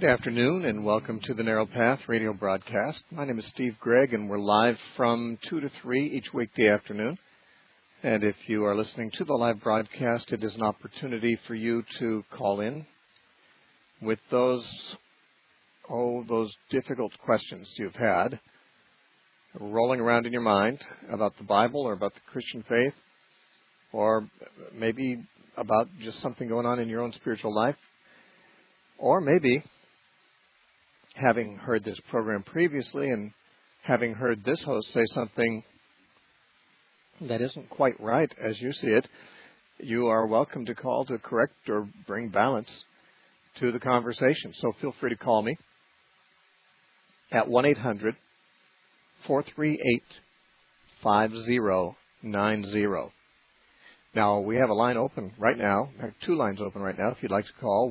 Good afternoon and welcome to the Narrow Path radio broadcast. My name is Steve Gregg and we're live from 2 to 3 each weekday afternoon. And if you are listening to the live broadcast, it is an opportunity for you to call in with those difficult questions you've had rolling around in your mind about the Bible or about the Christian faith, or maybe about just something going on in your own spiritual life, or maybe having heard this program previously and having heard this host say something that isn't quite right as you see it, you are welcome to call to correct or bring balance to the conversation. So feel free to call me at 1-800-438-5090. Now, we have a line open right now. We have two lines open right now if you'd like to call.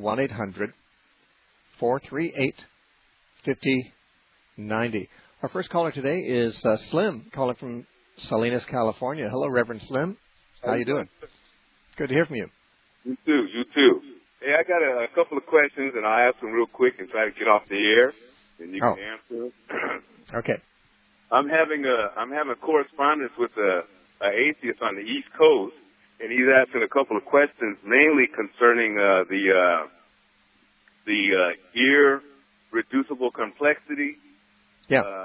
1-800-438-5090. Our first caller today is Slim, calling from Salinas, California. Hello, Reverend Slim. How you doing? Good to hear from you. You too. Hey, I got a couple of questions, and I'll ask them real quick and try to get off the air, and you can answer them. Okay. I'm having a correspondence with an atheist on the East Coast, and he's asking a couple of questions, mainly concerning the irreducible complexity. Yeah.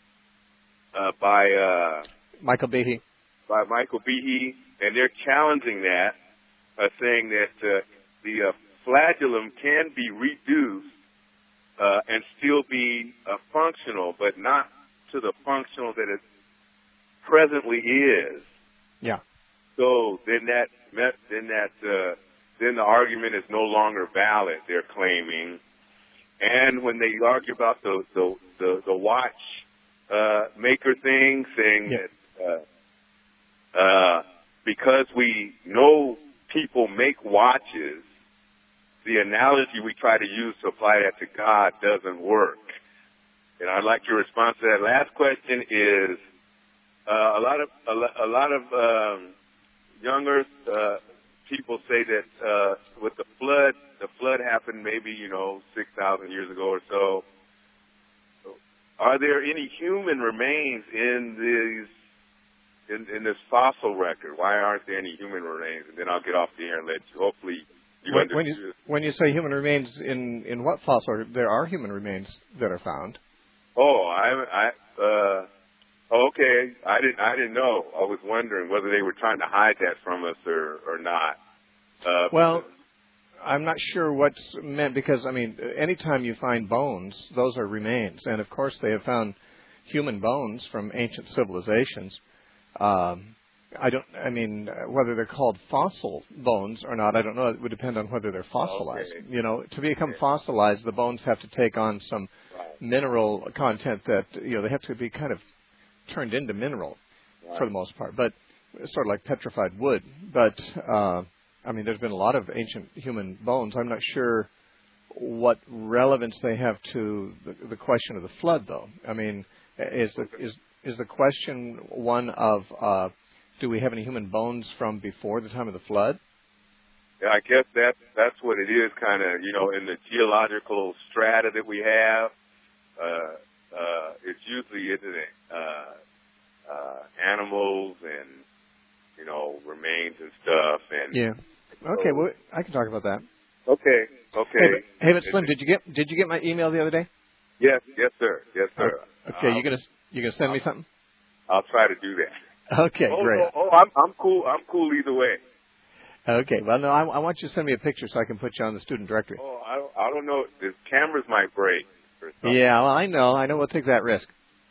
By Michael Behe. By Michael Behe, and they're challenging that, saying that the flagellum can be reduced and still be functional, but not to the functional that it presently is. Yeah. So then the argument is no longer valid, they're claiming. And when they argue about the watch maker thing, saying that because we know people make watches, the analogy we try to use to apply that to God doesn't work. And I'd like your response to that. Last question is a lot of younger people say that with the flood happened maybe 6,000 years ago or so. Are there any human remains in this fossil record? Why aren't there any human remains? And then I'll get off the air and let you. Hopefully, when you say human remains in what fossil? There are human remains that are found. Oh, okay. I didn't know. I was wondering whether they were trying to hide that from us or not. Well, I'm not sure what's meant because, anytime you find bones, those are remains. And, of course, they have found human bones from ancient civilizations. Whether they're called fossil bones or not, I don't know. It would depend on whether they're fossilized. Okay. To become fossilized, the bones have to take on some mineral content that, they have to be kind of turned into mineral for the most part, but sort of like petrified wood. But, there's been a lot of ancient human bones. I'm not sure what relevance they have to the question of the flood, though. Is the question one of do we have any human bones from before the time of the flood? Yeah, I guess that's what it is, kind of, in the geological strata that we have. It's usually, isn't it, animals and, remains and stuff. And yeah. Okay, well, I can talk about that. Okay. Hey, but Slim, did you get my email the other day? Yes, sir. Okay, you gonna send me something? I'll try to do that. Okay, great. I'm cool. I'm cool either way. Okay. Well, no, I want you to send me a picture so I can put you on the student directory. Oh, I don't know. The cameras might break or something. Yeah, well, I know. We'll take that risk.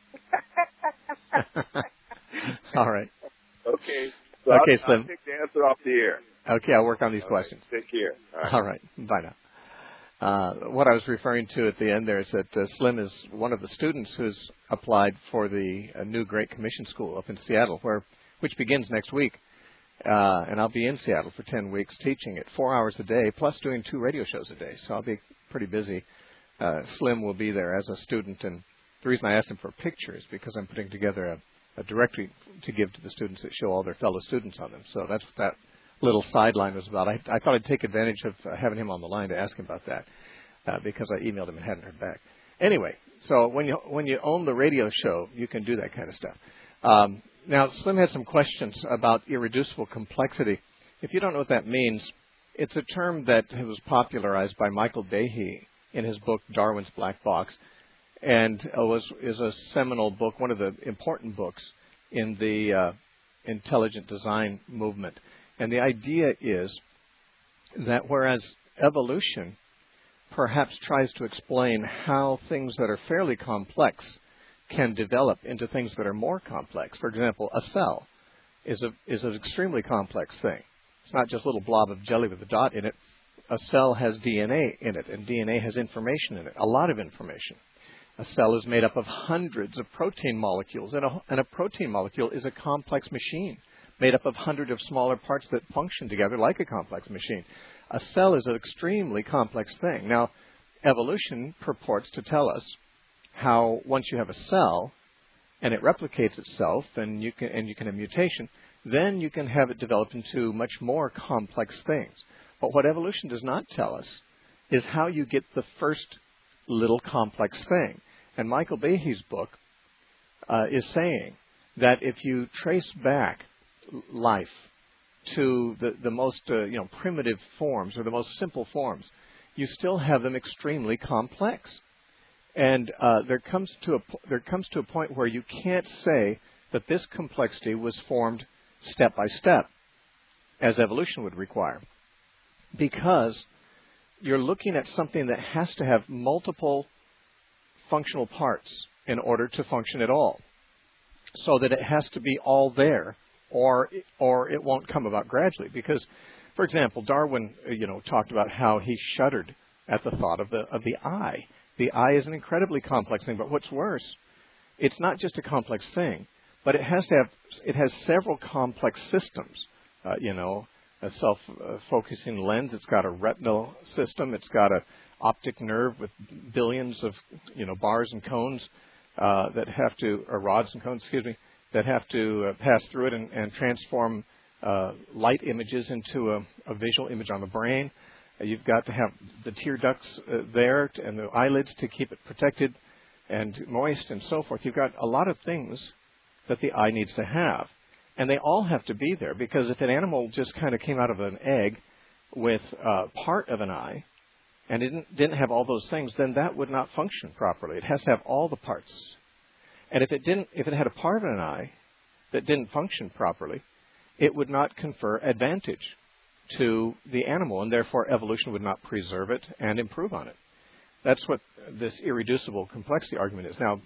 All right. Okay. So okay, Slim. I'll take the answer off the air. Okay, I'll work on these questions. Right. Take care. All right. Bye now. What I was referring to at the end there is that Slim is one of the students who's applied for the new Great Commission School up in Seattle, which begins next week. And I'll be in Seattle for 10 weeks teaching it 4 hours a day, plus doing 2 radio shows a day. So I'll be pretty busy. Slim will be there as a student. And the reason I asked him for a picture is because I'm putting together a directory to give to the students that show all their fellow students on them. So that's what that little sideline was about. I thought I'd take advantage of having him on the line to ask him about that. because I emailed him and hadn't heard back. Anyway, so when you own the radio show, you can do that kind of stuff. Now, Slim had some questions about irreducible complexity. If you don't know what that means, it's a term that was popularized by Michael Behe in his book Darwin's Black Box, and is a seminal book, one of the important books in the intelligent design movement. And the idea is that whereas evolution perhaps tries to explain how things that are fairly complex can develop into things that are more complex. For example, a cell is an extremely complex thing. It's not just a little blob of jelly with a dot in it. A cell has DNA in it, and DNA has information in it, a lot of information. A cell is made up of hundreds of protein molecules, and a protein molecule is a complex machine made up of hundreds of smaller parts that function together like a complex machine. A cell is an extremely complex thing. Now, evolution purports to tell us how once you have a cell and it replicates itself, and you can have mutation, then you can have it develop into much more complex things. But what evolution does not tell us is how you get the first little complex thing. And Michael Behe's book is saying that if you trace back life to the most primitive forms or the most simple forms, you still have them extremely complex. And there comes to a point where you can't say that this complexity was formed step by step, as evolution would require, because you're looking at something that has to have multiple functional parts in order to function at all, so that it has to be all there, or it won't come about gradually. Because, for example, Darwin, talked about how he shuddered at the thought of the eye. The eye is an incredibly complex thing, but what's worse, it's not just a complex thing, but it has several complex systems. A self-focusing lens. It's got a retinal system. It's got an optic nerve with billions of bars and cones rods and cones, that have to pass through it and transform light images into a visual image on the brain. You've got to have the tear ducts there and the eyelids to keep it protected and moist and so forth. You've got a lot of things that the eye needs to have. And they all have to be there, because if an animal just kind of came out of an egg with part of an eye and it didn't have all those things, then that would not function properly. It has to have all the parts. And if it had a part of an eye that didn't function properly, it would not confer advantage to the animal, and therefore evolution would not preserve it and improve on it. That's what this irreducible complexity argument is. Now,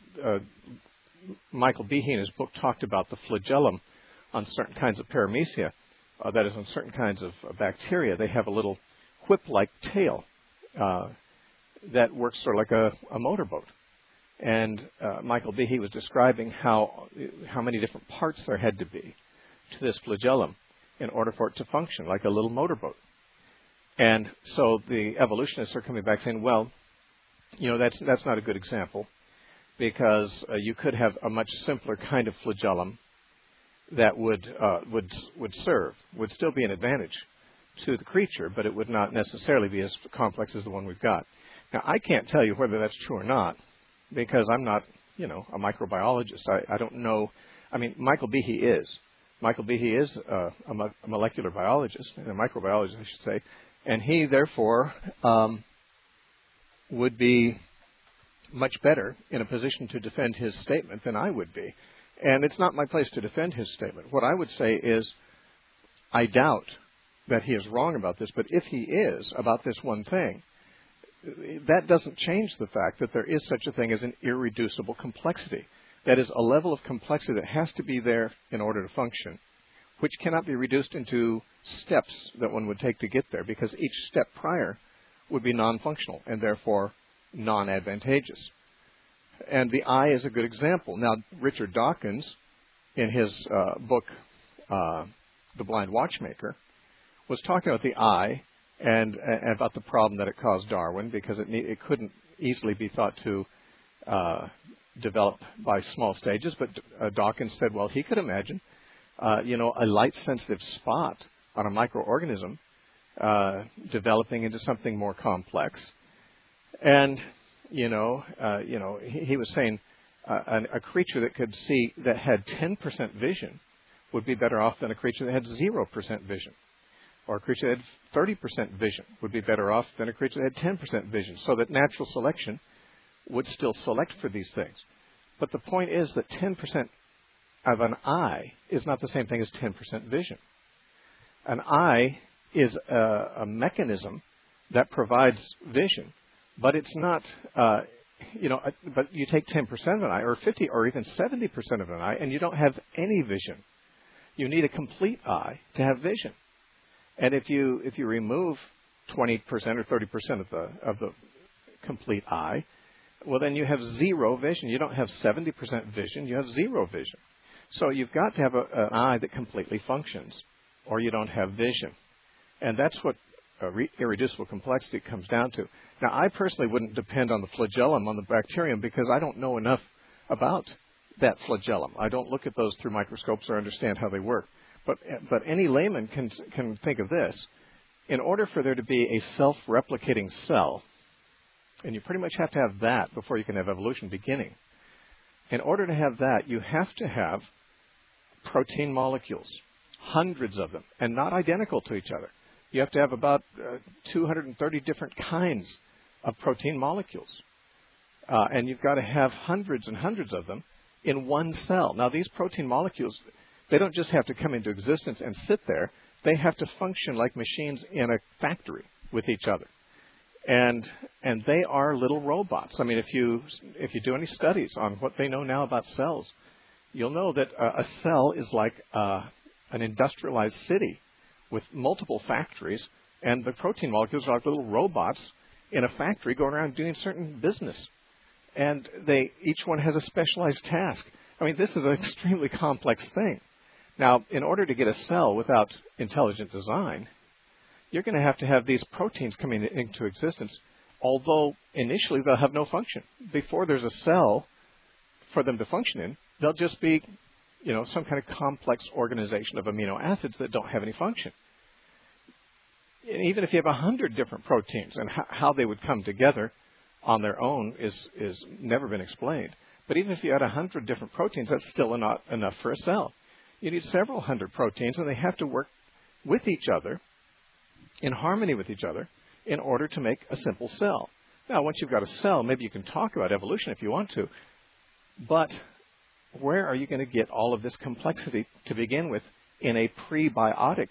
Michael Behe in his book talked about the flagellum on certain kinds of paramecia, that is, on certain kinds of bacteria. They have a little whip-like tail that works sort of like a motorboat. And Michael Behe was describing how many different parts there had to be to this flagellum in order for it to function like a little motorboat. And so the evolutionists are coming back saying, well, that's not a good example, because you could have a much simpler kind of flagellum that would still be an advantage to the creature, but it would not necessarily be as complex as the one we've got. Now, I can't tell you whether that's true or not, because I'm not, a microbiologist. I don't know. I mean, Michael Behe is. Michael Behe is a molecular biologist, a microbiologist, I should say, and he, therefore, would be much better in a position to defend his statement than I would be. And it's not my place to defend his statement. What I would say is, I doubt that he is wrong about this, but if he is about this one thing, that doesn't change the fact that there is such a thing as an irreducible complexity. That is, a level of complexity that has to be there in order to function, which cannot be reduced into steps that one would take to get there, because each step prior would be non-functional and therefore non-advantageous. And the eye is a good example. Now, Richard Dawkins, in his book, The Blind Watchmaker, was talking about the eye and about the problem that it caused Darwin, because it couldn't easily be thought to develop by small stages. But Dawkins said, well, he could imagine, a light-sensitive spot on a microorganism developing into something more complex. And, he was saying a creature that could see, that had 10% vision would be better off than a creature that had 0% vision. Or a creature that had 30% vision would be better off than a creature that had 10% vision. So that natural selection would still select for these things. But the point is that 10% of an eye is not the same thing as 10% vision. An eye is a mechanism that provides vision, but it's not, but you take 10% of an eye, or 50, or even 70% of an eye, and you don't have any vision. You need a complete eye to have vision. And if you remove 20% or 30% of the complete eye, well, then you have zero vision. You don't have 70% vision. You have zero vision. So you've got to have an eye that completely functions, or you don't have vision. And that's what irreducible complexity comes down to. Now, I personally wouldn't depend on the flagellum, on the bacterium, because I don't know enough about that flagellum. I don't look at those through microscopes or understand how they work. But any layman can think of this. In order for there to be a self-replicating cell, and you pretty much have to have that before you can have evolution beginning. In order to have that, you have to have protein molecules, hundreds of them, and not identical to each other. You have to have about 230 different kinds of protein molecules. And you've got to have hundreds and hundreds of them in one cell. Now, these protein molecules, they don't just have to come into existence and sit there. They have to function like machines in a factory with each other. And they are little robots. I mean, if you do any studies on what they know now about cells, you'll know that a cell is like an industrialized city with multiple factories, and the protein molecules are like little robots in a factory going around doing certain business. And each one has a specialized task. I mean, this is an extremely complex thing. Now, in order to get a cell without intelligent design, you're going to have these proteins coming into existence, although initially they'll have no function. Before there's a cell for them to function in, they'll just be, some kind of complex organization of amino acids that don't have any function. Even if you have 100 different proteins, and how they would come together on their own is never been explained. But even if you had 100 different proteins, that's still not enough for a cell. You need several hundred proteins, and they have to work with each other, in harmony with each other, in order to make a simple cell. Now, once you've got a cell, maybe you can talk about evolution if you want to, but where are you going to get all of this complexity to begin with in a prebiotic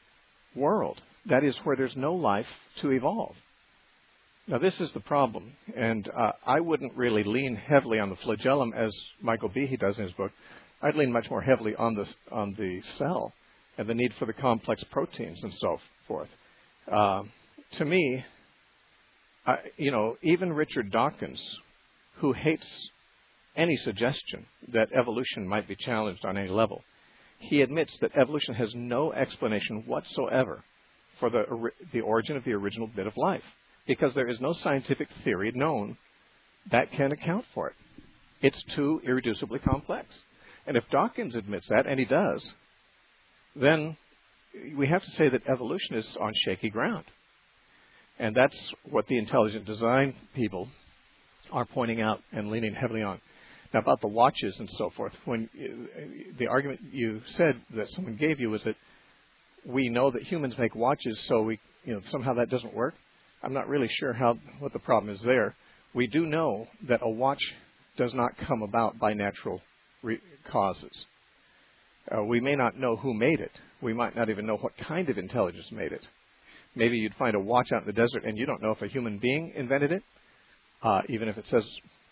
world? That is where there's no life to evolve. Now, this is the problem, and I wouldn't really lean heavily on the flagellum as Michael Behe does in his book. I'd lean much more heavily on the cell and the need for the complex proteins and so forth. To me, even Richard Dawkins, who hates any suggestion that evolution might be challenged on any level, he admits that evolution has no explanation whatsoever for the origin of the original bit of life, because there is no scientific theory known that can account for it. It's too irreducibly complex. And if Dawkins admits that, and he does, then we have to say that evolution is on shaky ground. And that's what the intelligent design people are pointing out and leaning heavily on. Now, about the watches and so forth, when the argument you said that someone gave you was that we know that humans make watches, so somehow that doesn't work. I'm not really sure what the problem is there. We do know that a watch does not come about by natural causes. We may not know who made it. We might not even know what kind of intelligence made it. Maybe you'd find a watch out in the desert and you don't know if a human being invented it, even if it says,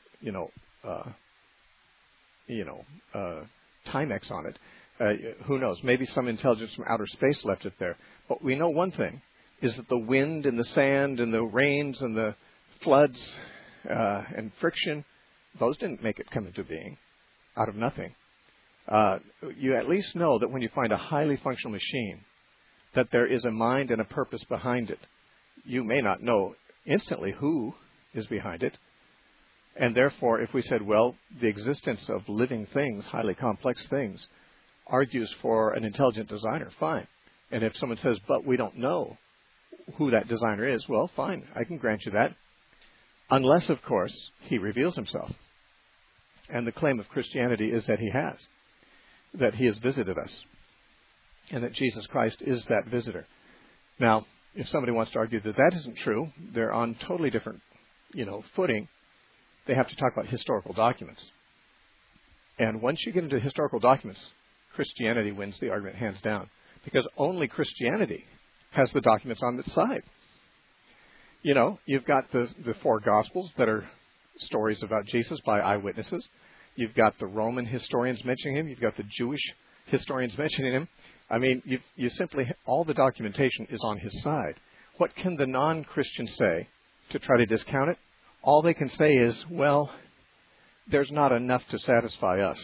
Timex on it. Who knows? Maybe some intelligence from outer space left it there. But we know one thing, is that the wind and the sand and the rains and the floods and friction, those didn't make it come into being out of nothing. You at least know that when you find a highly functional machine, that there is a mind and a purpose behind it. You may not know instantly who is behind it. And therefore, if we said, well, the existence of living things, highly complex things, argues for an intelligent designer, fine. And if someone says, but we don't know who that designer is, well, fine, I can grant you that. Unless, of course, he reveals himself. And the claim of Christianity is that he has, that he has visited us, and that Jesus Christ is that visitor. Now, if somebody wants to argue that that isn't true, they're on totally different, footing. They have to talk about historical documents. And once you get into historical documents, Christianity wins the argument hands down, because only Christianity has the documents on its side. You've got the four Gospels that are stories about Jesus by eyewitnesses. You've got the Roman historians mentioning him. You've got the Jewish historians mentioning him. I mean, you simply, all the documentation is on his side. What can the non-Christian say to try to discount it? All they can say is, well, there's not enough to satisfy us.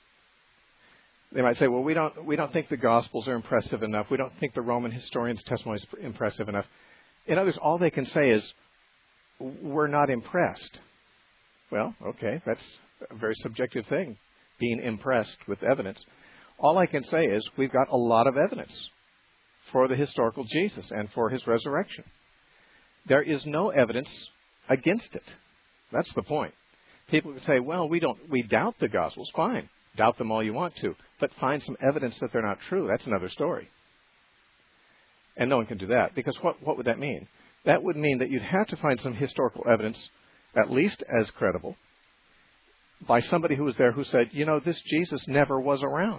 They might say, well, we don't think the Gospels are impressive enough. We don't think the Roman historian's testimony is impressive enough. In other words, all they can say is, we're not impressed. Well, okay, that's a very subjective thing, being impressed with evidence. All I can say is we've got a lot of evidence for the historical Jesus and for his resurrection. There is no evidence against it. That's the point. People can say, well, we doubt the Gospels. Fine. Doubt them all you want to. But find some evidence that they're not true. That's another story. And no one can do that, because what would that mean? That would mean that you'd have to find some historical evidence, at least as credible, by somebody who was there who said, this Jesus never was around.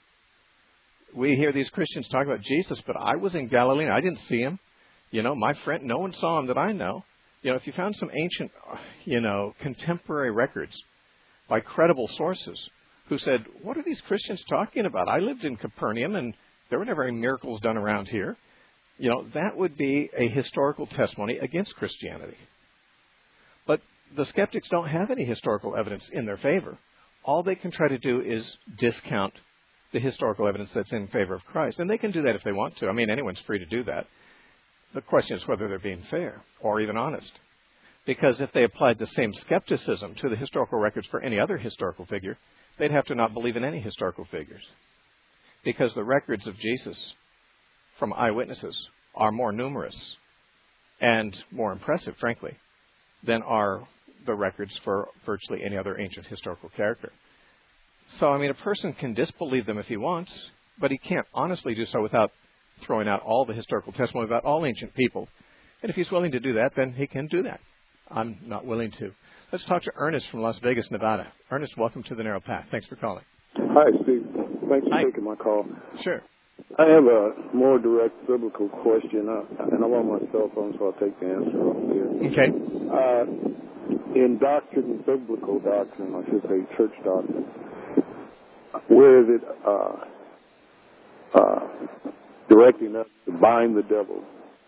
We hear these Christians talk about Jesus, but I was in Galilee and I didn't see him. My friend, no one saw him that I know. If you found some ancient, contemporary records by credible sources who said, what are these Christians talking about? I lived in Capernaum and there were never any miracles done around here. That would be a historical testimony against Christianity. But the skeptics don't have any historical evidence in their favor. All they can try to do is discount the historical evidence that's in favor of Christ. And they can do that if they want to. I mean, anyone's free to do that. The question is whether they're being fair or even honest. Because if they applied the same skepticism to the historical records for any other historical figure, they'd have to not believe in any historical figures. Because the records of Jesus from eyewitnesses are more numerous and more impressive, frankly, than are the records for virtually any other ancient historical character. So, a person can disbelieve them if he wants, but he can't honestly do so without throwing out all the historical testimony about all ancient people. And if he's willing to do that, then he can do that. I'm not willing to. Let's talk to Ernest from Las Vegas, Nevada. Ernest, welcome to The Narrow Path. Thanks for calling. Hi, Steve. Thanks for taking my call. Sure. I have a more direct biblical question, and I'm on my cell phone, so I'll take the answer off here. Okay. In doctrine, biblical doctrine, I should say church doctrine, where is it directing us to bind the devil?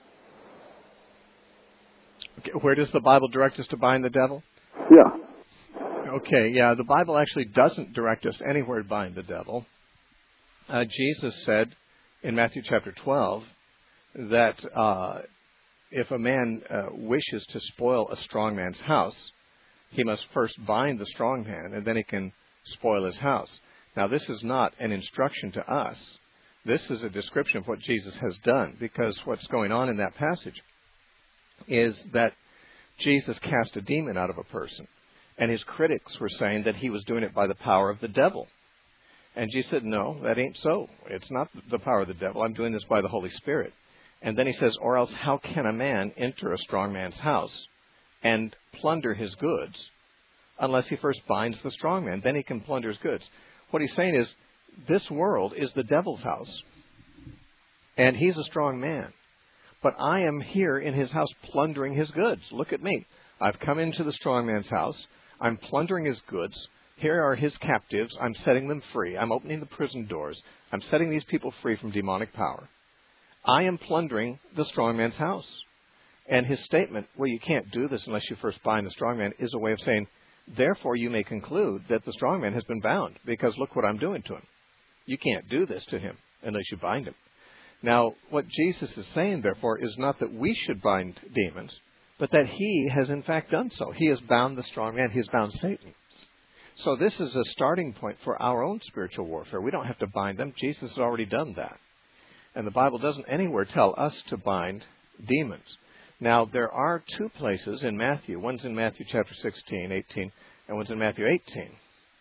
Okay. Where does the Bible direct us to bind the devil? Yeah. Okay, yeah, the Bible actually doesn't direct us anywhere to bind the devil. Jesus said in Matthew chapter 12 that if a man wishes to spoil a strong man's house, he must first bind the strong man, and then he can spoil his house. Now, this is not an instruction to us. This is a description of what Jesus has done, because what's going on in that passage is that Jesus cast a demon out of a person, and his critics were saying that he was doing it by the power of the devil. And Jesus said, no, that ain't so. It's not the power of the devil. I'm doing this by the Holy Spirit. And then he says, or else how can a man enter a strong man's house and plunder his goods unless he first binds the strong man? Then he can plunder his goods. What he's saying is, this world is the devil's house, and he's a strong man. But I am here in his house plundering his goods. Look at me. I've come into the strong man's house. I'm plundering his goods. Here are his captives. I'm setting them free. I'm opening the prison doors. I'm setting these people free from demonic power. I am plundering the strong man's house. And his statement, well, you can't do this unless you first bind the strong man, is a way of saying, therefore you may conclude that the strong man has been bound, because look what I'm doing to him. You can't do this to him unless you bind him. Now, what Jesus is saying, therefore, is not that we should bind demons, but that he has in fact done so. He has bound the strong man. He has bound Satan. So this is a starting point for our own spiritual warfare. We don't have to bind them. Jesus has already done that. And the Bible doesn't anywhere tell us to bind demons. Now, there are two places in Matthew. One's in Matthew chapter 16, 18, and one's in Matthew 18.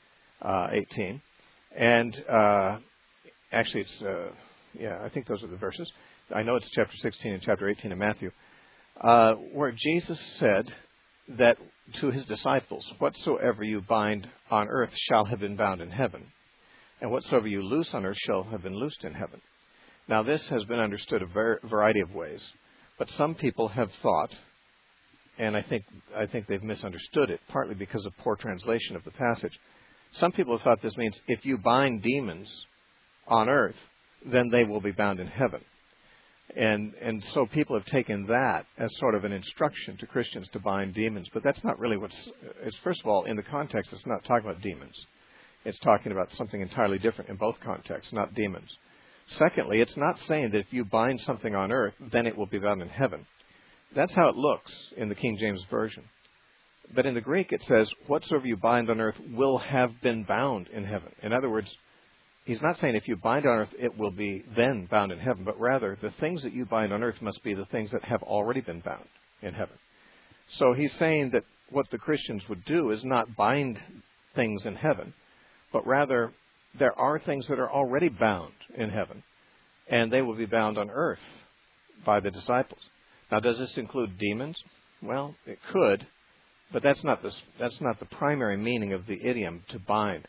And actually, it's, I think those are the verses. I know it's chapter 16 and chapter 18 in Matthew, where Jesus said that to his disciples, whatsoever you bind on earth shall have been bound in heaven, and whatsoever you loose on earth shall have been loosed in heaven. Now, this has been understood a variety of ways, but some people have thought, and I think they've misunderstood it, partly because of poor translation of the passage. Some people have thought this means if you bind demons on earth, then they will be bound in heaven. And so people have taken that as sort of an instruction to Christians to bind demons, but that's not really it's first of all, in the context, it's not talking about demons. It's talking about something entirely different in both contexts, not demons. Secondly, it's not saying that if you bind something on earth, then it will be bound in heaven. That's how it looks in the King James Version. But in the Greek, it says, whatsoever you bind on earth will have been bound in heaven. In other words, he's not saying if you bind on earth, it will be then bound in heaven, but rather the things that you bind on earth must be the things that have already been bound in heaven. So he's saying that what the Christians would do is not bind things in heaven, but rather there are things that are already bound in heaven, and they will be bound on earth by the disciples. Now, does this include demons? Well, it could, but that's not the primary meaning of the idiom to bind.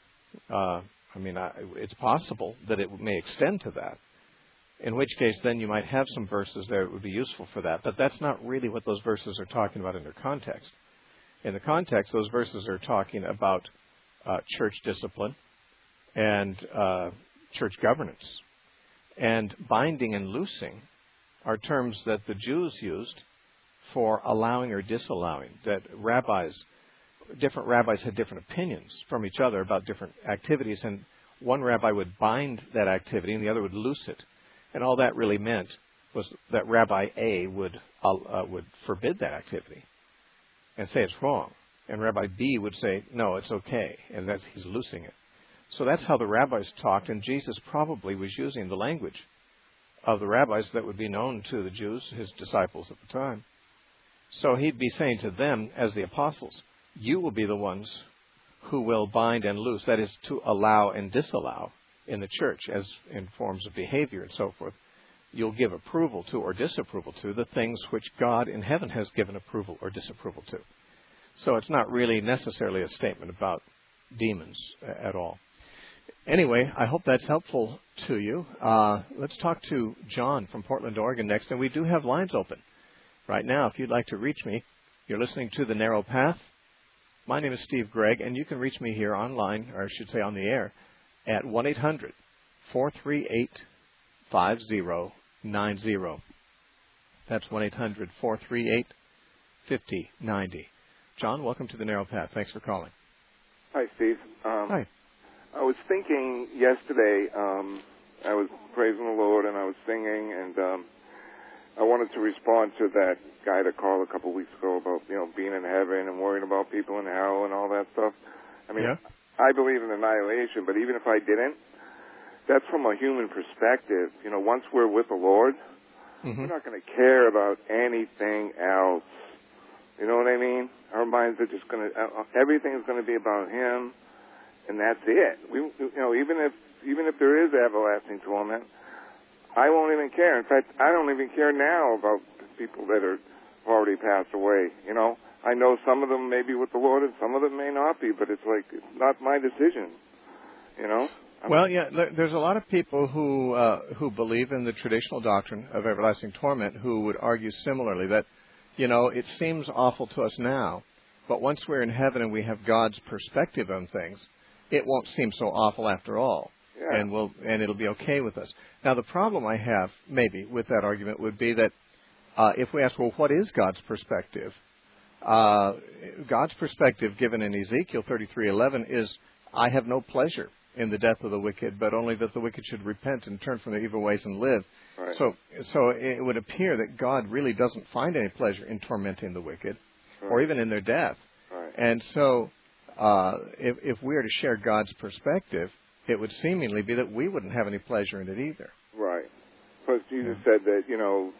It's possible that it may extend to that, in which case then you might have some verses there that would be useful for that, but that's not really what those verses are talking about in their context. In the context, those verses are talking about church discipline and church governance. And binding and loosing are terms that the Jews used for allowing or disallowing, that different rabbis had different opinions from each other about different activities, and one rabbi would bind that activity and the other would loose it. And all that really meant was that Rabbi A would forbid that activity and say it's wrong. And Rabbi B would say, no, it's okay, and he's loosing it. So that's how the rabbis talked, and Jesus probably was using the language of the rabbis that would be known to the Jews, his disciples at the time. So he'd be saying to them, as the apostles, you will be the ones who will bind and loose, that is, to allow and disallow in the church as in forms of behavior and so forth. You'll give approval to or disapproval to the things which God in heaven has given approval or disapproval to. So it's not really necessarily a statement about demons at all. Anyway, I hope that's helpful to you. Let's talk to John from Portland, Oregon next, and we do have lines open right now. If you'd like to reach me, you're listening to The Narrow Path. My name is Steve Gregg, and you can reach me here online, or I should say on the air, at 1-800-438-5090. That's 1-800-438-5090. John, welcome to The Narrow Path. Thanks for calling. Hi, Steve. Hi. I was thinking yesterday, I was praising the Lord and I was singing, and I wanted to respond to that guy that called a couple of weeks ago about, being in heaven and worrying about people in hell and all that stuff. I mean, yeah. I believe in annihilation, but even if I didn't, that's from a human perspective. Once we're with the Lord, we're not going to care about anything else. You know what I mean? Our minds are just going to, everything is going to be about Him, and that's it. Even if there is everlasting torment, I won't even care. In fact, I don't even care now about people that are already passed away. I know some of them may be with the Lord and some of them may not be, but it's not my decision. Well, yeah, there's a lot of people who believe in the traditional doctrine of everlasting torment who would argue similarly that, it seems awful to us now, but once we're in heaven and we have God's perspective on things, it won't seem so awful after all. Yeah. And it'll be okay with us. Now, the problem I have, maybe, with that argument would be that if we ask, well, what is God's perspective? God's perspective, given in Ezekiel 33:11, is, I have no pleasure in the death of the wicked, but only that the wicked should repent and turn from their evil ways and live. Right. So it would appear that God really doesn't find any pleasure in tormenting the wicked, right, or even in their death. Right. And so if we are to share God's perspective, it would seemingly be that we wouldn't have any pleasure in it either. Right. Because Jesus said that,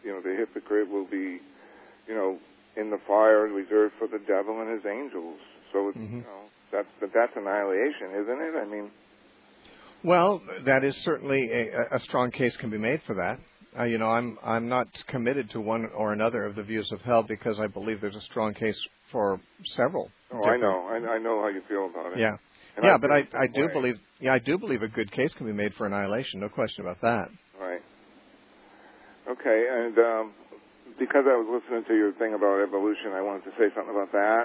the hypocrite will be, in the fire reserved for the devil and his angels. So it's, that's annihilation, isn't it? I mean, well, that is certainly a strong case can be made for that. I'm not committed to one or another of the views of hell because I believe there's a strong case for several. Oh, I know. I know how you feel about it. Yeah. And yeah, but I do believe. Yeah, I do believe a good case can be made for annihilation. No question about that. Right. Okay, and because I was listening to your thing about evolution, I wanted to say something about that.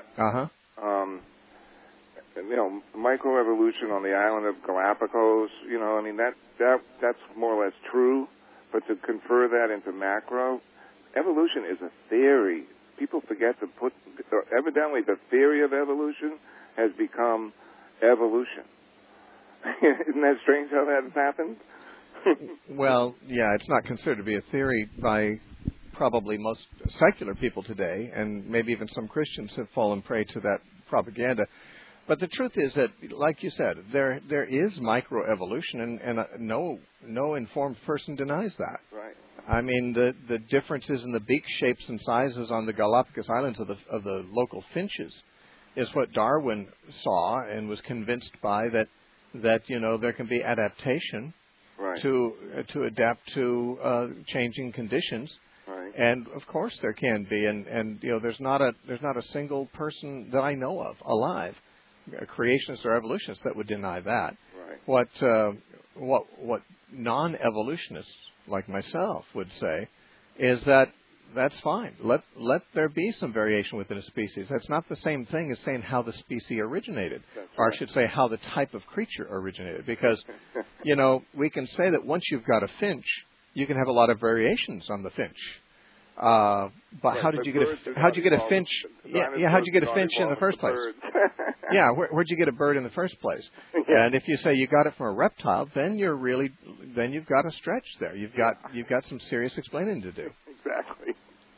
Microevolution on the island of Galapagos. That's more or less true. But to confer that into macro, evolution is a theory. People forget to put. Evidently, the theory of evolution has become evolution. Isn't that strange how that has happened? Well, yeah, it's not considered to be a theory by probably most secular people today, and maybe even some Christians have fallen prey to that propaganda. But the truth is that, like you said, there is microevolution, and no informed person denies that. Right. I mean, the differences in the beak shapes and sizes on the Galapagos Islands of the local finches is what Darwin saw and was convinced by, that there can be adaptation to adapt to changing conditions. Right. And of course there can be, and there's not a single person that I know of alive, a creationist or evolutionist, that would deny that. Right. What non-evolutionists like myself would say is that that's fine. Let there be some variation within a species. That's not the same thing as saying how the species originated, or I should say how the type of creature originated. Because we can say that once you've got a finch, you can have a lot of variations on the finch. But how did you get a finch? How'd you get a finch in the first place? Yeah, where'd you get a bird in the first place? Yeah. And if you say you got it from a reptile, then you've got a stretch there. You've got some serious explaining to do. Exactly.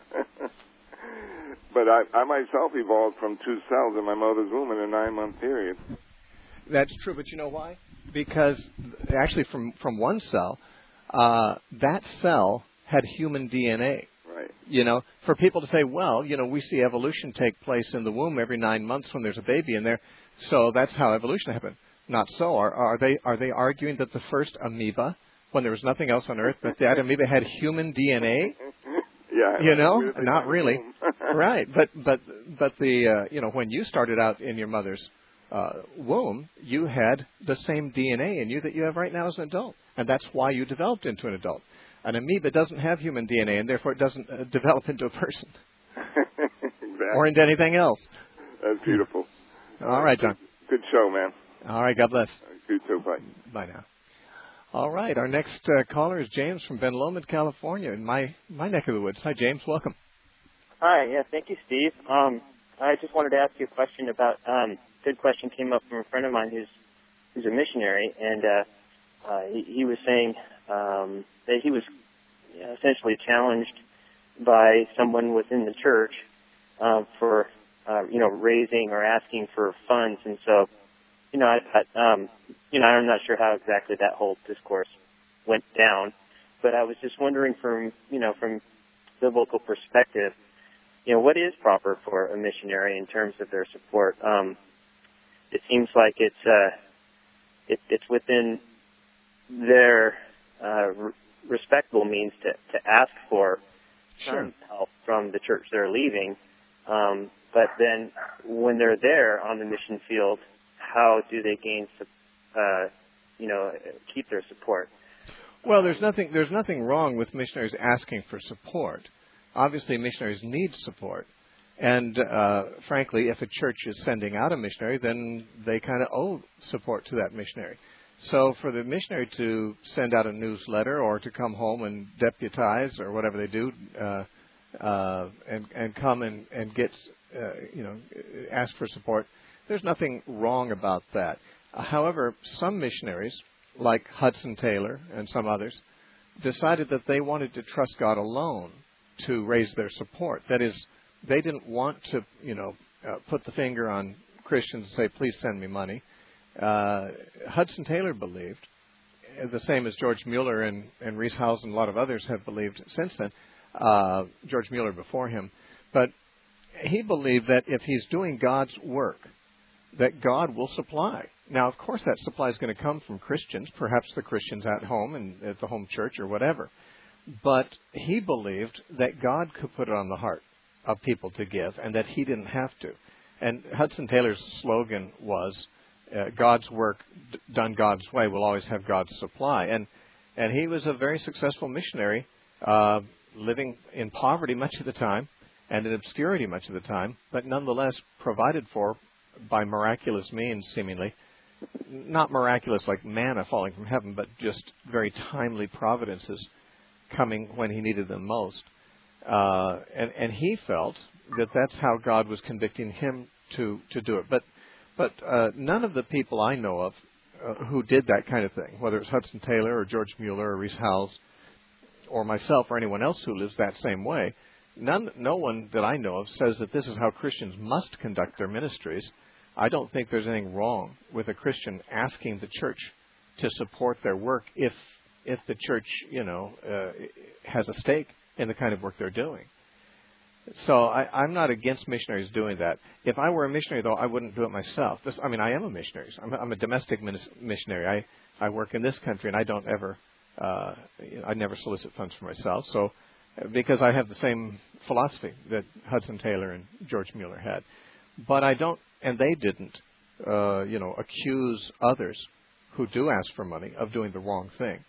But I myself evolved from 2 cells in my mother's womb in a 9-month period. That's true, but you know why? Because actually from one cell, that cell had human DNA. Right. For people to say, well, we see evolution take place in the womb every 9 months when there's a baby in there, so that's how evolution happened. Not so. Are they arguing that the first amoeba, when there was nothing else on Earth, that amoeba had human DNA? Yeah. Not really. Right. But the when you started out in your mother's womb, you had the same DNA in you that you have right now as an adult, and that's why you developed into an adult. An amoeba doesn't have human DNA, and therefore it doesn't develop into a person. Exactly. Or into anything else. That's beautiful. All right, John. Good show, man. All right, God bless. You too. Bye. Bye now. All right, our next caller is James from Ben Lomond, California, in my neck of the woods. Hi, James. Welcome. Hi. Yeah, thank you, Steve. I just wanted to ask you a question about. Good question came up from a friend of mine who's a missionary, and he was saying that he was essentially challenged by someone within the church for raising or asking for funds, and so I thought I'm not sure how exactly that whole discourse went down, but I was just wondering from biblical perspective, what is proper for a missionary in terms of their support? It seems like it's within their respectable means to ask for some help from the church they're leaving, but then when they're there on the mission field, how do they gain keep their support? Well, there's nothing wrong with missionaries asking for support. Obviously, missionaries need support. And frankly, if a church is sending out a missionary, then they kind of owe support to that missionary. So for the missionary to send out a newsletter or to come home and deputize or whatever they do, and come and get, ask for support, there's nothing wrong about that. However, some missionaries, like Hudson Taylor and some others, decided that they wanted to trust God alone to raise their support. That is, they didn't want to, put the finger on Christians and say, please send me money. Hudson Taylor believed, the same as George Mueller and Rees Howells and a lot of others have believed since then, George Mueller before him. But he believed that if he's doing God's work, that God will supply. Now, of course, that supply is going to come from Christians, perhaps the Christians at home and at the home church or whatever. But he believed that God could put it on the heart of people to give and that he didn't have to. And Hudson Taylor's slogan was, God's work done God's way will always have God's supply. And he was a very successful missionary, living in poverty much of the time and in obscurity much of the time, but nonetheless provided for by miraculous means, seemingly. Not miraculous like manna falling from heaven, but just very timely providences coming when he needed them most. And he felt that that's how God was convicting him to do it. But none of the people I know of who did that kind of thing, whether it's Hudson Taylor or George Mueller or Rees Howells or myself or anyone else who lives that same way, no one that I know of says that this is how Christians must conduct their ministries. I don't think there's anything wrong with a Christian asking the church to support their work if the church, has a stake in the kind of work they're doing. So I'm not against missionaries doing that. If I were a missionary, though, I wouldn't do it myself. I am a missionary. I'm a domestic missionary. I work in this country, and I don't ever, I never solicit funds for myself. So, because I have the same philosophy that Hudson Taylor and George Mueller had, but I don't, and they didn't, accuse others who do ask for money of doing the wrong thing.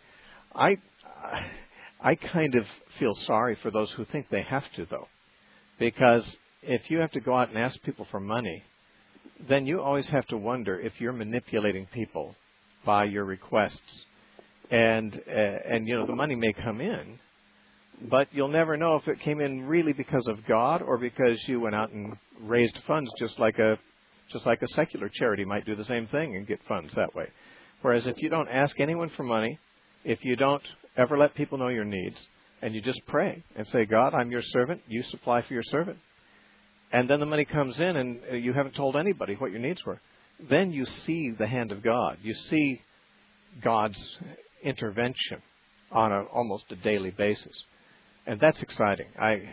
I kind of feel sorry for those who think they have to, though. Because if you have to go out and ask people for money, then you always have to wonder if you're manipulating people by your requests. And the money may come in, but you'll never know if it came in really because of God or because you went out and raised funds just like a secular charity might do the same thing and get funds that way. Whereas if you don't ask anyone for money, if you don't ever let people know your needs, and you just pray and say, God, I'm your servant, you supply for your servant. And then the money comes in and you haven't told anybody what your needs were. Then you see the hand of God. You see God's intervention on almost a daily basis. And that's exciting.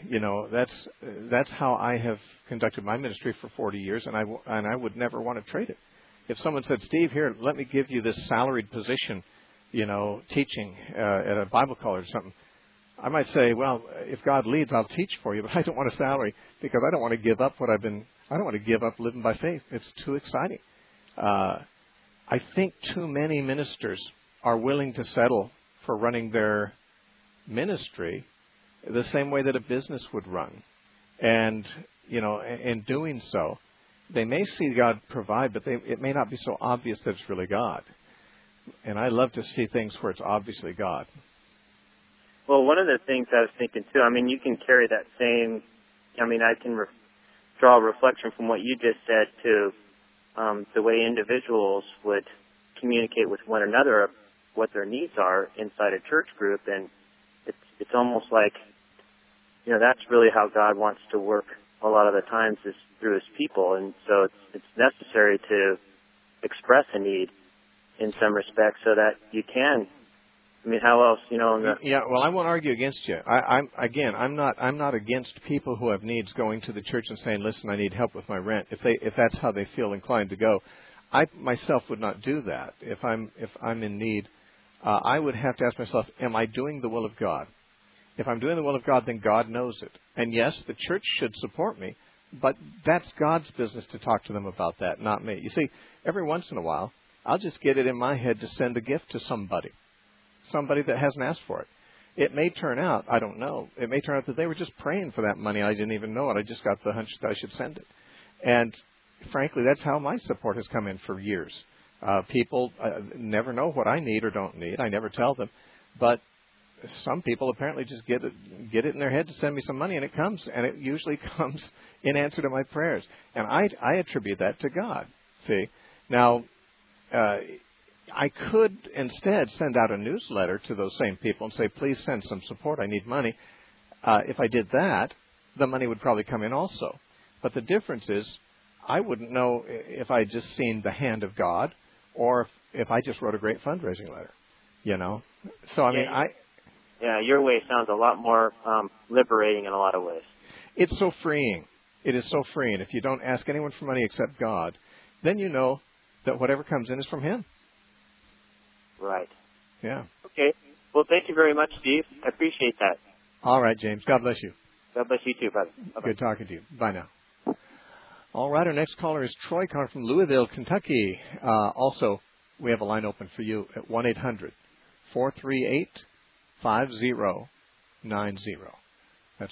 That's how I have conducted my ministry for 40 years, and I would never want to trade it. If someone said, Steve, here, let me give you this salaried position, teaching at a Bible college or something, I might say, well, if God leads, I'll teach for you, but I don't want a salary because I don't want to give up I don't want to give up living by faith. It's too exciting. I think too many ministers are willing to settle for running their ministry the same way that a business would run. And, in doing so, they may see God provide, but it may not be so obvious that it's really God. And I love to see things where it's obviously God. Well, one of the things I was thinking, too, you can carry that same, I can draw a reflection from what you just said to the way individuals would communicate with one another of what their needs are inside a church group. And it's almost like, that's really how God wants to work a lot of the times is through his people. And so it's necessary to express a need in some respects so that you can. How else, Yeah, well, I won't argue against you. I'm not against people who have needs going to the church and saying, listen, I need help with my rent. If that's how they feel inclined to go, I myself would not do that. If I'm in need, I would have to ask myself, am I doing the will of God? If I'm doing the will of God, then God knows it. And yes, the church should support me, but that's God's business to talk to them about that, not me. You see, every once in a while, I'll just get it in my head to send a gift to somebody that hasn't asked for it. It may turn out, I don't know, it may turn out that they were just praying for that money. I didn't even know it. I just got the hunch that I should send it. And frankly, that's how my support has come in for years. People never know what I need or don't need. I never tell them. But some people apparently just get it in their head to send me some money, and it comes. And it usually comes in answer to my prayers. And I attribute that to God. See? Now, I could instead send out a newsletter to those same people and say, please send some support. I need money. If I did that, the money would probably come in also. But the difference is I wouldn't know if I just seen the hand of God or if I just wrote a great fundraising letter, So, your way sounds a lot more liberating in a lot of ways. It's so freeing. It is so freeing. If you don't ask anyone for money except God, then you know that whatever comes in is from Him. Right. Yeah. Okay. Well, thank you very much, Steve. I appreciate that. All right, James. God bless you. God bless you too, brother. Bye-bye. Good talking to you. Bye now. All right, our next caller is Troy calling from Louisville, Kentucky. Also, we have a line open for you at 1-800-438-5090. That's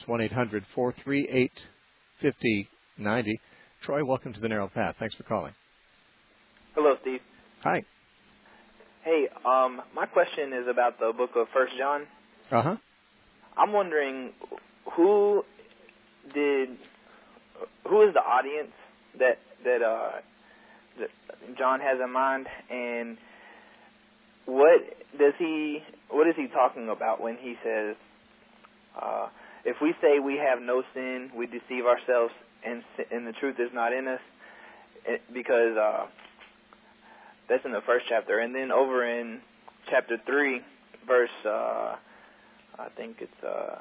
1-800-438-5090. Troy, welcome to the Narrow Path. Thanks for calling. Hello, Steve. Hi. Hey, my question is about the book of 1 John. Uh-huh. I'm wondering who is the audience that John has in mind, and what is he talking about when he says, if we say we have no sin, we deceive ourselves, and the truth is not in us, because that's in the first chapter. And then over in chapter 3, verse, I think it's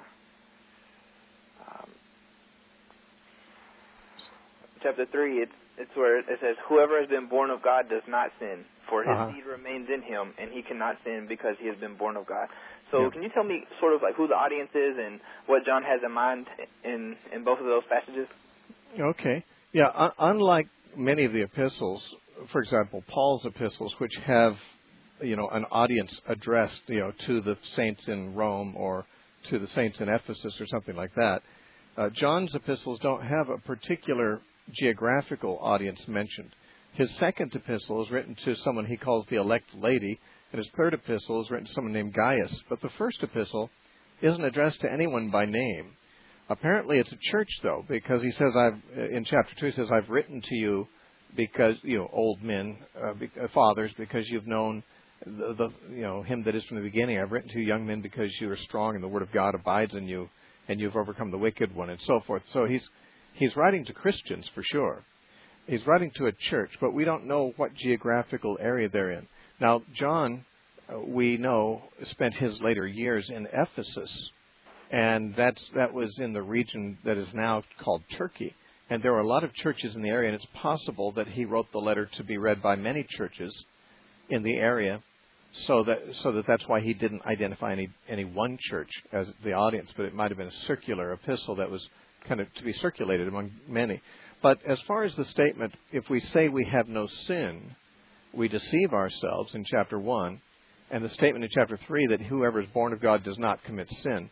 chapter 3, it's where it says, whoever has been born of God does not sin, for his seed remains in him, and he cannot sin because he has been born of God. So can you tell me sort of like who the audience is and what John has in mind in both of those passages? Okay. Yeah, unlike many of the epistles, for example, Paul's epistles, which have, an audience addressed, to the saints in Rome or to the saints in Ephesus or something like that, John's epistles don't have a particular geographical audience mentioned. His second epistle is written to someone he calls the elect lady, and his third epistle is written to someone named Gaius. But the first epistle isn't addressed to anyone by name. Apparently it's a church, though, because he says, in chapter 2, he says, I've written to you because, old men, fathers, because you've known him that is from the beginning. I've written to you, young men, because you are strong and the word of God abides in you, and you've overcome the wicked one, and so forth. So he's writing to Christians for sure. He's writing to a church, but we don't know what geographical area they're in. Now, John, we know, spent his later years in Ephesus, and that was in the region that is now called Turkey. And there were a lot of churches in the area, and it's possible that he wrote the letter to be read by many churches in the area, so that's why he didn't identify any one church as the audience, but it might have been a circular epistle that was kind of to be circulated among many. But as far as the statement, if we say we have no sin, we deceive ourselves in chapter 1, and the statement in chapter 3 that whoever is born of God does not commit sin,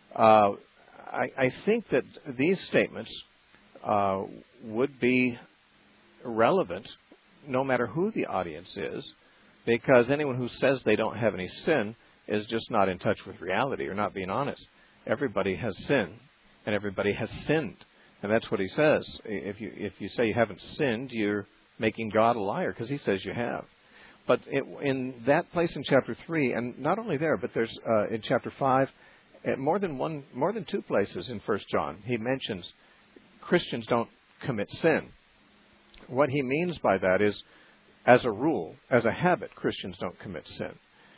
I think that these statements would be relevant no matter who the audience is, because anyone who says they don't have any sin is just not in touch with reality or not being honest. Everybody has sin, and everybody has sinned. And that's what he says. If you say you haven't sinned, you're making God a liar, because he says you have. But in that place in chapter 3, and not only there, but there's in chapter 5, more than two places in 1 John, he mentions Christians don't commit sin. What he means by that is, as a rule, as a habit, Christians don't commit sin.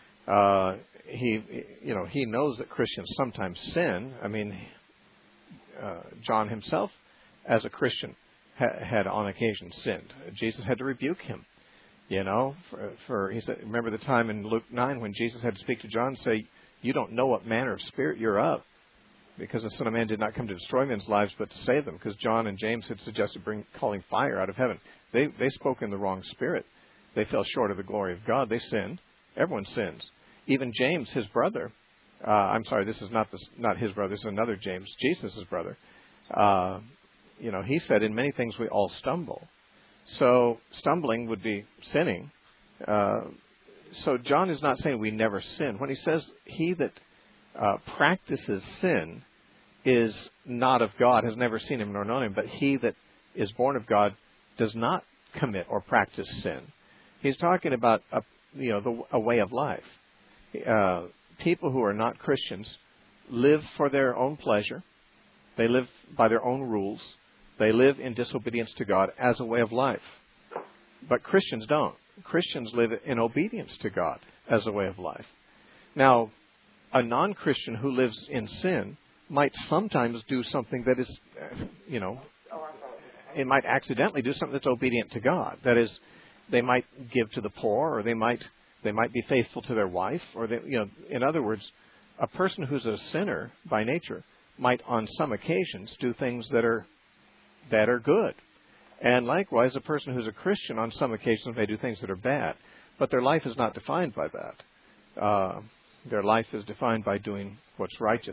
He knows that Christians sometimes sin. I mean, John himself, as a Christian, had on occasion sinned. Jesus had to rebuke him. He said, remember the time in Luke 9 when Jesus had to speak to John and say, you don't know what manner of spirit you're of, because the Son of Man did not come to destroy men's lives but to save them, because John and James had suggested calling fire out of heaven. They spoke in the wrong spirit. They fell short of the glory of God. They sinned. Everyone sins. Even James, his brother, I'm sorry, this is not his brother, this is another James, Jesus' brother. He said, in many things we all stumble. So stumbling would be sinning. So John is not saying we never sin. When he says he that practices sin is not of God, has never seen him nor known him, but he that is born of God does not commit or practice sin. He's talking about a way of life. People who are not Christians live for their own pleasure. They live by their own rules. They live in disobedience to God as a way of life. But Christians don't. Christians live in obedience to God as a way of life. Now, a non-Christian who lives in sin might sometimes do something that is, it might accidentally do something that's obedient to God. That is, they might give to the poor, or they might be faithful to their wife, or in other words, a person who's a sinner by nature might on some occasions do things that are good. And likewise, a person who's a Christian on some occasions may do things that are bad. But their life is not defined by that. Their life is defined by doing what's righteous.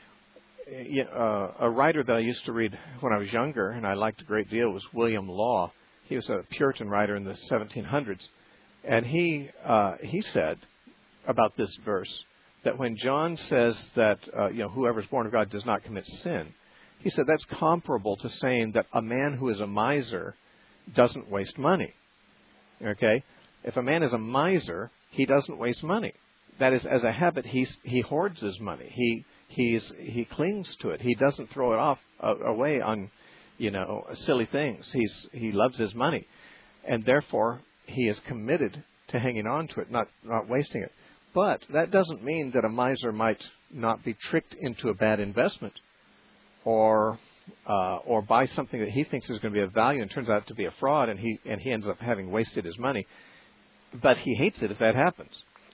A writer that I used to read when I was younger, and I liked a great deal, was William Law. He was a Puritan writer in the 1700s. And he said about this verse that when John says that whoever is born of God does not commit sin, he said that's comparable to saying that a man who is a miser doesn't waste money. Okay? If a man is a miser, he doesn't waste money. That is, as a habit, he hoards his money. He clings to it. He doesn't throw it away on silly things. He loves his money, and therefore he is committed to hanging on to it, not wasting it. But that doesn't mean that a miser might not be tricked into a bad investment, or buy something that he thinks is going to be of value and turns out to be a fraud, and he ends up having wasted his money. But he hates it if that happens.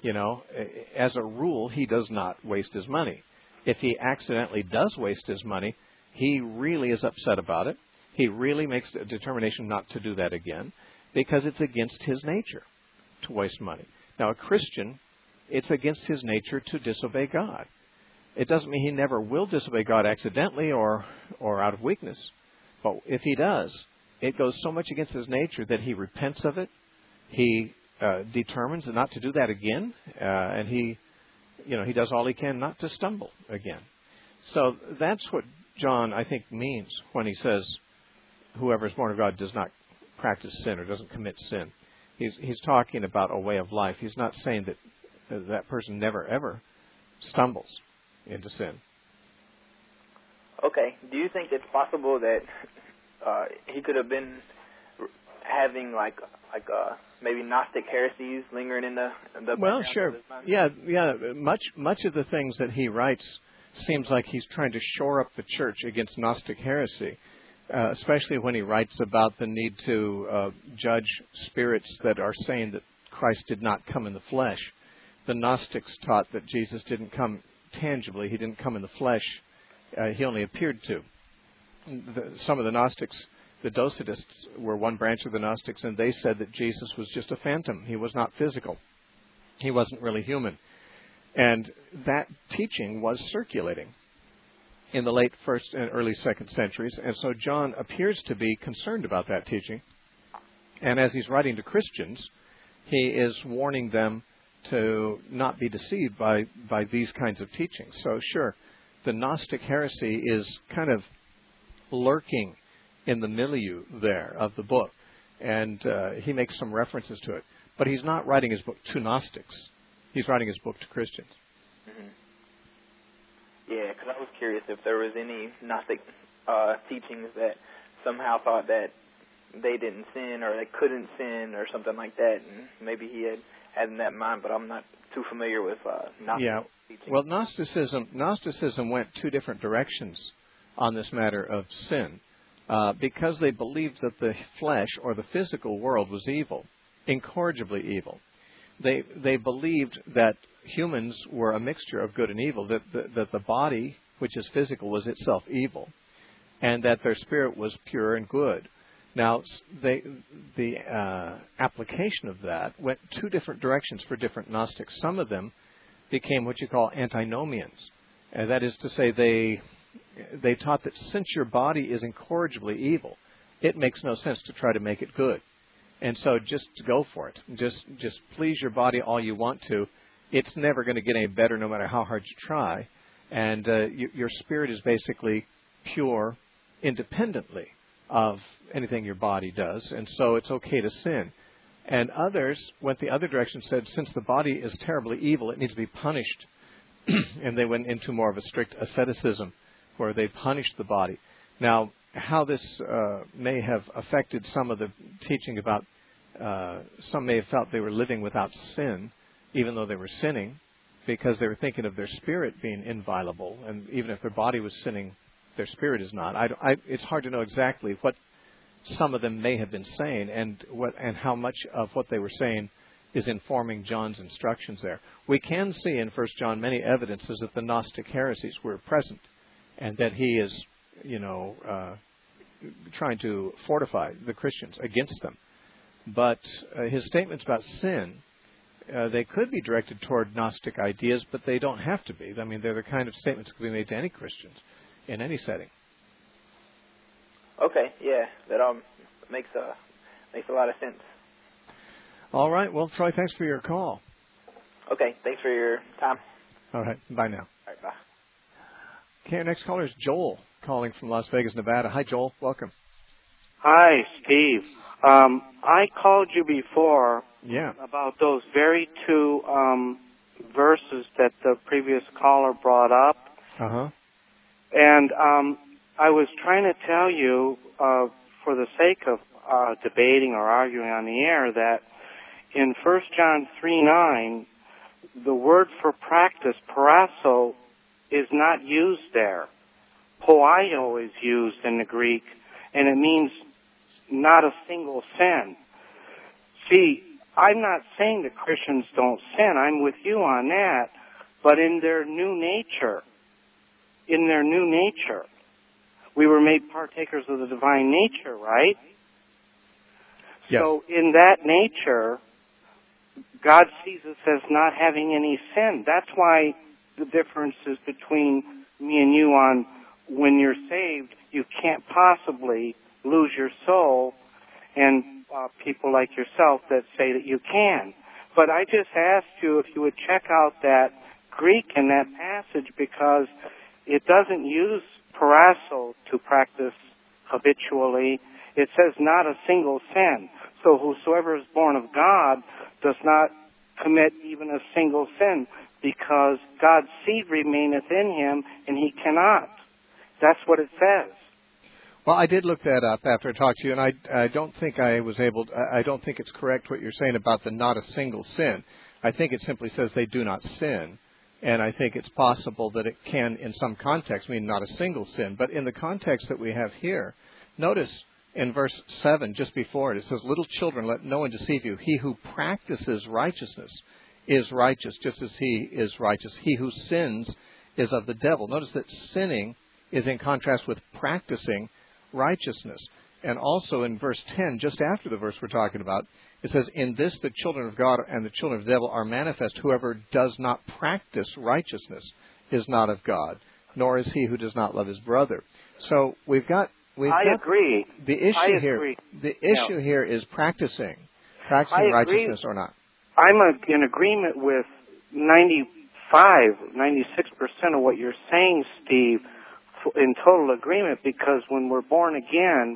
As a rule, he does not waste his money. If he accidentally does waste his money, he really is upset about it. He really makes a determination not to do that again, because it's against his nature to waste money. Now, a Christian, it's against his nature to disobey God. It doesn't mean he never will disobey God accidentally or out of weakness. But if he does, it goes so much against his nature that he repents of it. He determines not to do that again, and he does all he can not to stumble again. So that's what John, I think, means when he says, whoever is born of God does not practice sin or doesn't commit sin. He's talking about a way of life. He's not saying that person never, ever stumbles into sin. Okay. Do you think it's possible that he could have been having maybe Gnostic heresies lingering in the well, sure. Yeah. Much of the things that he writes seems like he's trying to shore up the church against Gnostic heresy, especially when he writes about the need to judge spirits that are saying that Christ did not come in the flesh. The Gnostics taught that Jesus didn't come tangibly. He didn't come in the flesh. He only appeared to. Some of the Gnostics, the Docetists, were one branch of the Gnostics, and they said that Jesus was just a phantom. He was not physical. He wasn't really human. And that teaching was circulating in the late first and early second centuries. And so John appears to be concerned about that teaching. And as he's writing to Christians, he is warning them to not be deceived by these kinds of teachings. So sure, the Gnostic heresy is kind of lurking in the milieu there of the book. And he makes some references to it. But he's not writing his book to Gnostics. He's writing his book to Christians. Mm-hmm. Yeah, because I was curious if there was any Gnostic teachings that somehow thought that they didn't sin or they couldn't sin or something like that, and maybe he had in that mind, but I'm not too familiar with Gnostic teachings. Well, Gnosticism went two different directions on this matter of sin, because they believed that the flesh or the physical world was evil, incorrigibly evil. They believed that humans were a mixture of good and evil, that the body, which is physical, was itself evil, and that their spirit was pure and good. Now, the application of that went two different directions for different Gnostics. Some of them became what you call antinomians, and that is to say they taught that since your body is incorrigibly evil, it makes no sense to try to make it good. And so just go for it. Just please your body all you want to. It's never going to get any better no matter how hard you try. And your spirit is basically pure independently of anything your body does. And so it's okay to sin. And others went the other direction, said since the body is terribly evil, it needs to be punished. And they went into more of a strict asceticism where they punished the body. Now, how this may have affected some of the teaching about, some may have felt they were living without sin, even though they were sinning. because they were thinking of their spirit being inviolable, and even if their body was sinning, their spirit is not. It's hard to know exactly what some of them may have been saying, and how much of what they were saying is informing John's instructions there. We can see in 1 John many evidences that the Gnostic heresies were present, and that he is, trying to fortify the Christians against them. But his statements about sin, they could be directed toward Gnostic ideas, but they don't have to be. I mean, they're the kind of statements that could be made to any Christians in any setting. Okay, yeah, that makes a lot of sense. All right, well, Troy, thanks for your call. Okay, thanks for your time. All right, bye now. All right, bye. Okay, our next caller is Joel, calling from Las Vegas, Nevada. Hi, Joel. Welcome. Hi, Steve. I called you before about those very two verses that the previous caller brought up. Uh-huh. And I was trying to tell you, for the sake of debating or arguing on the air, that in 1 John 3:9, the word for practice, parasso, is not used there. Poio is used in the Greek, and it means not a single sin. See, I'm not saying that Christians don't sin. I'm with you on that. But in their new nature, we were made partakers of the divine nature, right? Yes. So in that nature, God sees us as not having any sin. That's why the difference is between me and you on when you're saved, you can't possibly lose your soul, and people like yourself that say that you can. But I just asked you if you would check out that Greek in that passage, because it doesn't use parasso to practice habitually. It says not a single sin. So whosoever is born of God does not commit even a single sin, because God's seed remaineth in him, and he cannot. That's what it says. Well, I did look that up after I talked to you, and I don't think I was able to, I don't think it's correct what you're saying about the not a single sin. I think it simply says they do not sin, and I think it's possible that it can, in some context, mean not a single sin. But in the context that we have here, notice in verse 7, just before it says, "Little children, let no one deceive you. He who practices righteousness is righteous, just as he is righteous. He who sins is of the devil." Notice that sinning is in contrast with practicing righteousness. And also in verse 10, just after the verse we're talking about, it says, "In this the children of God and the children of the devil are manifest. Whoever does not practice righteousness is not of God, nor is he who does not love his brother." So I agree. The issue here is practicing righteousness or not. I'm in agreement with 96% of what you're saying, Steve, in total agreement, because when we're born again,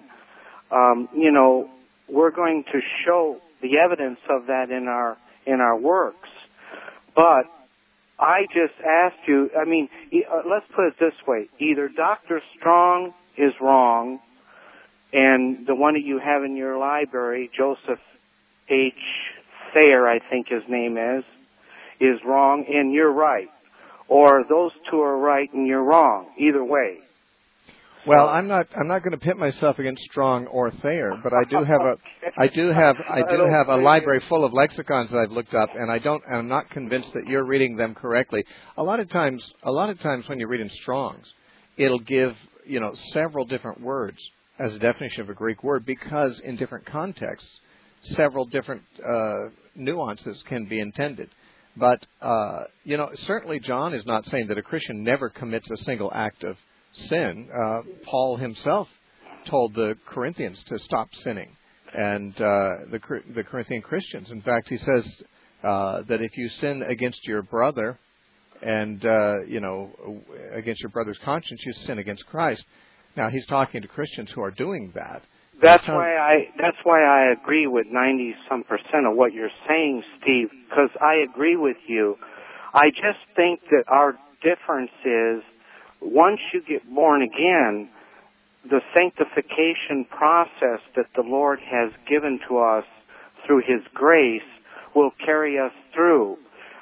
we're going to show the evidence of that in our works. But I just asked you, let's put it this way. Either Dr. Strong is wrong, and the one that you have in your library, Joseph H. Thayer, I think his name is wrong, and you're right. Or those two are right and you're wrong. Either way. Well, I'm not going to pit myself against Strong or Thayer, but I do have a library full of lexicons that I've looked up, and I'm not convinced that you're reading them correctly. A lot of times when you read in Strong's, it'll give several different words as a definition of a Greek word, because in different contexts, several different nuances can be intended. But certainly John is not saying that a Christian never commits a single act of sin. Paul himself told the Corinthians to stop sinning, and the Corinthian Christians. In fact, he says that if you sin against your brother, and against your brother's conscience, you sin against Christ. Now, he's talking to Christians who are doing that. That's why I agree with 90-some% of what you're saying, Steve, because I agree with you. I just think that our difference is, once you get born again, the sanctification process that the Lord has given to us through His grace will carry us through.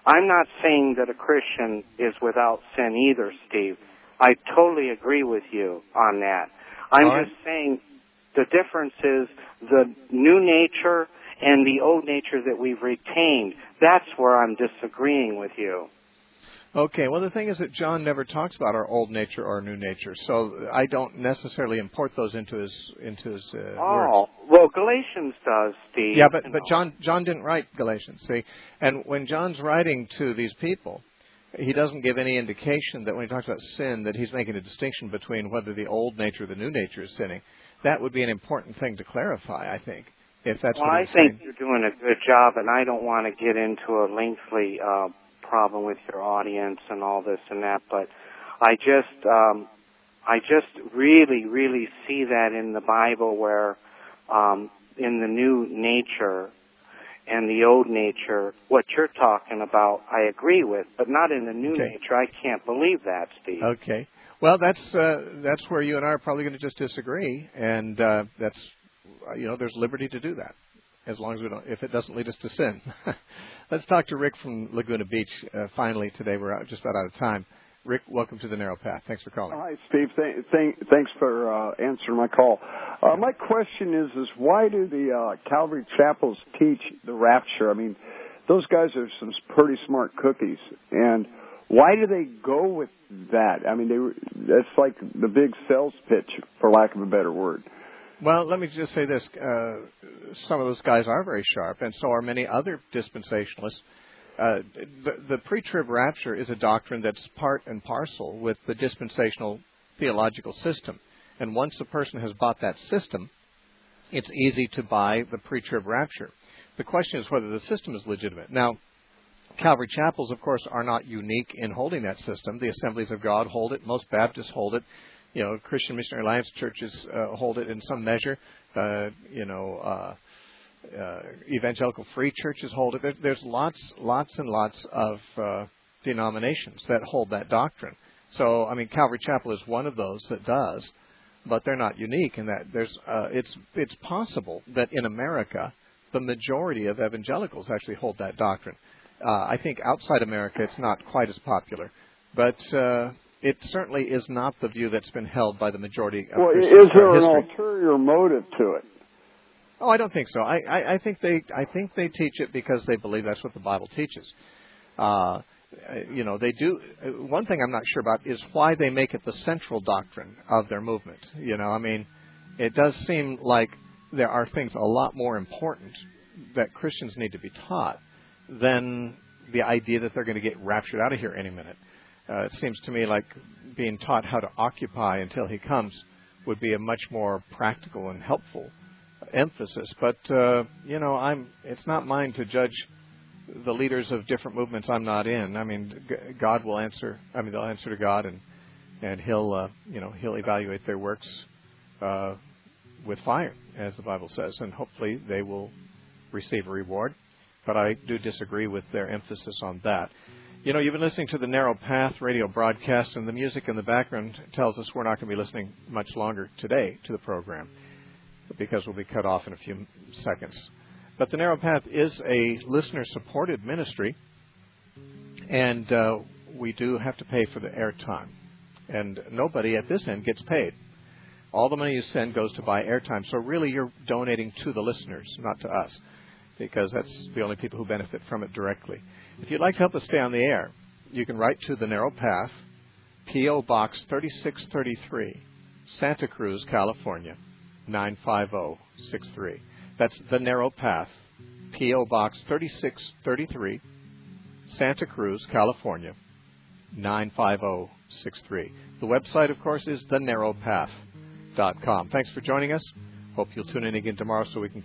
I'm not saying that a Christian is without sin either, Steve. I totally agree with you on that. I'm just saying the difference is the new nature and the old nature that we've retained. That's where I'm disagreeing with you. Okay, well, the thing is that John never talks about our old nature or our new nature, so I don't necessarily import those into his words. Well, Galatians does, Steve. Yeah, but John didn't write Galatians, see? And when John's writing to these people, he doesn't give any indication that when he talks about sin that he's making a distinction between whether the old nature or the new nature is sinning. That would be an important thing to clarify, I think, if that's what he's saying. I think you're doing a good job, and I don't want to get into a lengthy problem with your audience and all this and that, but I just really, really see that in the Bible where in the new nature and the old nature, what you're talking about, I agree with, but not in the new nature. I can't believe that, Steve. Okay. Well, that's where you and I are probably going to just disagree, and that's there's liberty to do that, as long as if it doesn't lead us to sin. Let's talk to Rick from Laguna Beach. Finally, today we're just about out of time. Rick, welcome to the Narrow Path. Thanks for calling. Hi, Steve. Thanks for answering my call. My question is why do the Calvary Chapels teach the rapture? I mean, those guys are some pretty smart cookies, and why do they go with that? I mean, that's like the big sales pitch, for lack of a better word. Well, let me just say this. Some of those guys are very sharp, and so are many other dispensationalists. The pre-trib rapture is a doctrine that's part and parcel with the dispensational theological system. And once a person has bought that system, it's easy to buy the pre-trib rapture. The question is whether the system is legitimate. Now, Calvary Chapels, of course, are not unique in holding that system. The Assemblies of God hold it. Most Baptists hold it. Christian Missionary Alliance churches hold it in some measure. Evangelical free churches hold it. There's lots and lots of denominations that hold that doctrine. So, I mean, Calvary Chapel is one of those that does, but they're not unique in that it's possible that in America the majority of evangelicals actually hold that doctrine. I think outside America it's not quite as popular, but it certainly is not the view that's been held by the majority of Christians. Well, is there an ulterior motive to it? Oh, I don't think so. I think they teach it because they believe that's what the Bible teaches. They do. One thing I'm not sure about is why they make it the central doctrine of their movement. I mean, it does seem like there are things a lot more important that Christians need to be taught than the idea that they're going to get raptured out of here any minute. It seems to me like being taught how to occupy until he comes would be a much more practical and helpful emphasis. But, it's not mine to judge the leaders of different movements I'm not in. I mean, God will answer. I mean, they'll answer to God, and He'll evaluate their works with fire, as the Bible says, and hopefully they will receive a reward. But I do disagree with their emphasis on that. You've been listening to the Narrow Path radio broadcast, and the music in the background tells us we're not going to be listening much longer today to the program because we'll be cut off in a few seconds. But the Narrow Path is a listener-supported ministry, and we do have to pay for the airtime. And nobody at this end gets paid. All the money you send goes to buy airtime. So really you're donating to the listeners, not to us, because that's the only people who benefit from it directly. If you'd like to help us stay on the air, you can write to The Narrow Path, P.O. Box 3633, Santa Cruz, California, 95063. That's The Narrow Path, P.O. Box 3633, Santa Cruz, California, 95063. The website, of course, is thenarrowpath.com. Thanks for joining us. Hope you'll tune in again tomorrow so we can